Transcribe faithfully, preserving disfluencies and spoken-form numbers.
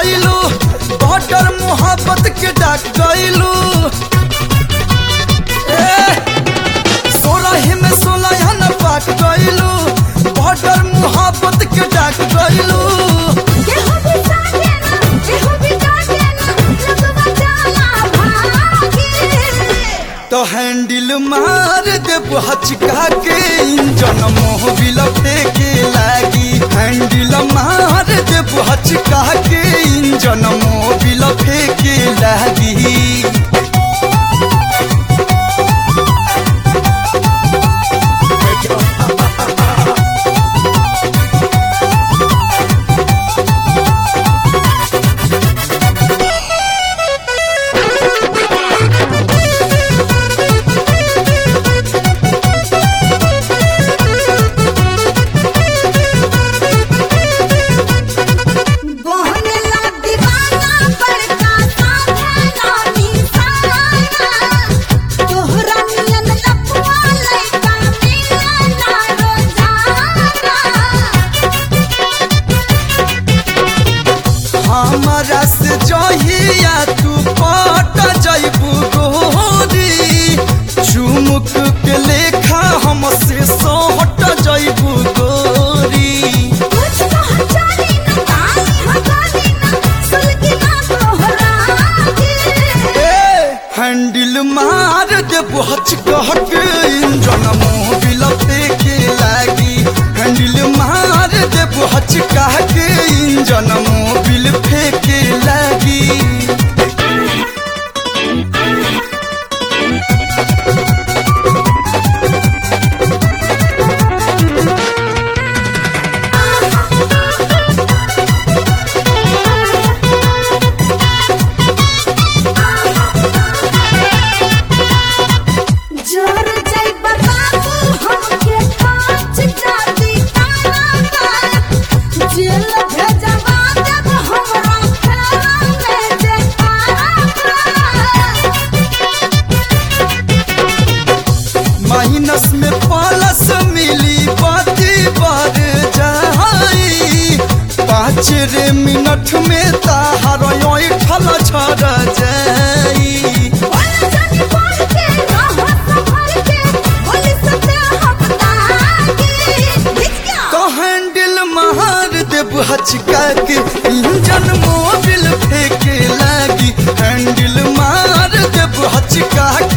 गइलू बॉर्डर मोहब्बत के डाक गइलू सोलह में सोलह न पाक गइलू बॉर्डर मोहब्बत के डाक गइलू तो हैंडल मार देब हचका के इंजन मोबिल फेंके लागी हैंडल मार देब हचका के इंजन मोबिल फेंके लागी हमारा से जहिया तू पट जइबू गोरी चुमुक के लेखा हमसे सोहट जइबू गोरी हैंडल मार देब हचका के इंजन मोबिल फेंके लागी हैंडल मार देब हचका के इंजन मोबिल फेंके लागी माइनस में प्लस मिली बाती बार जाई पाँच रे मिनट में ताहार ठल छड़ जाई तो हैंडल मार देब हचका के इंजन मोबिल फेंके लागी हैंडल मार देब हचका